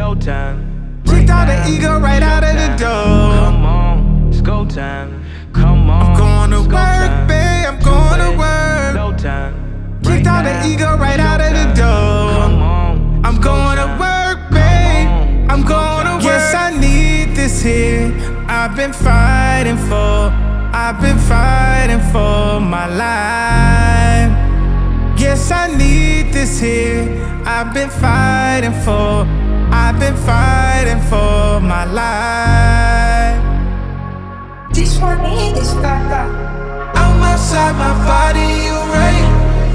go time. Kicked all the ego right out of the door. Come on, it's go time. Come on, I'm going to it's go work, time. babe, I'm going to work. Go time. Kicked all the ego right out of the door. Come on, I'm going to work, babe, I'm going to work. Yes, I need this here. I've been fighting for my life. Yes, I need this here. I've been fighting for my life. This one is Papa. I'm outside my body, you right.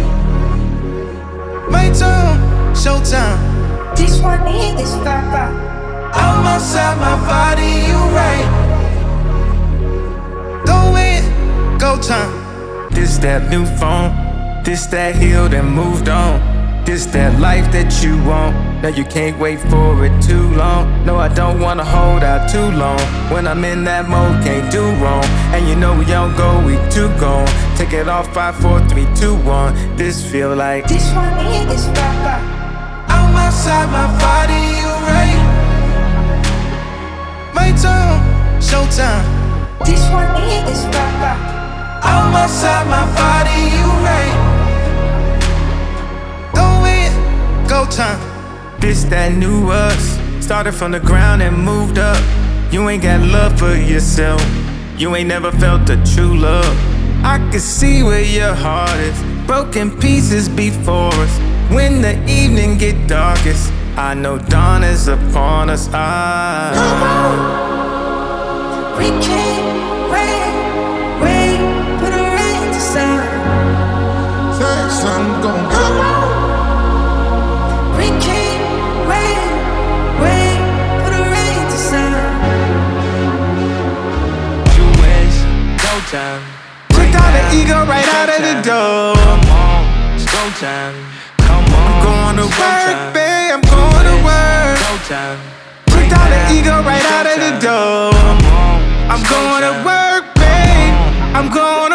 My tone, showtime. This one is Papa. I'm outside my body, you right. Go in, go time. This that new phone, this that heel that moved on. This that life that you want. Now you can't wait for it too long. No, I don't wanna hold out too long. When I'm in that mode, can't do wrong. And you know we don't go, we too gone. Take it off, 5, 4, 3, 2, 1. This feel like This one is Papa. I'm outside my body, you right. My tone, showtime. This one is Papa. I'm outside my body, you right. Go in, go time. This that new us. Started from the ground and moved up. You ain't got love for yourself. You ain't never felt the true love. I can see where your heart is. Broken pieces before us. When the evening get darkest, I know dawn is upon us. Come on. We can't wait for the rain to stop. First I'm gon' Come on. We can't wait for the rain to stop. You wish, go time. Kicked all the ego right out of the door. Come on, it's go time. Come on, I'm going to it's go work, time. babe, I'm going to work. Go time. Kicked all the ego right out of the door. Come on, I'm it's go going to time. work, babe, I'm going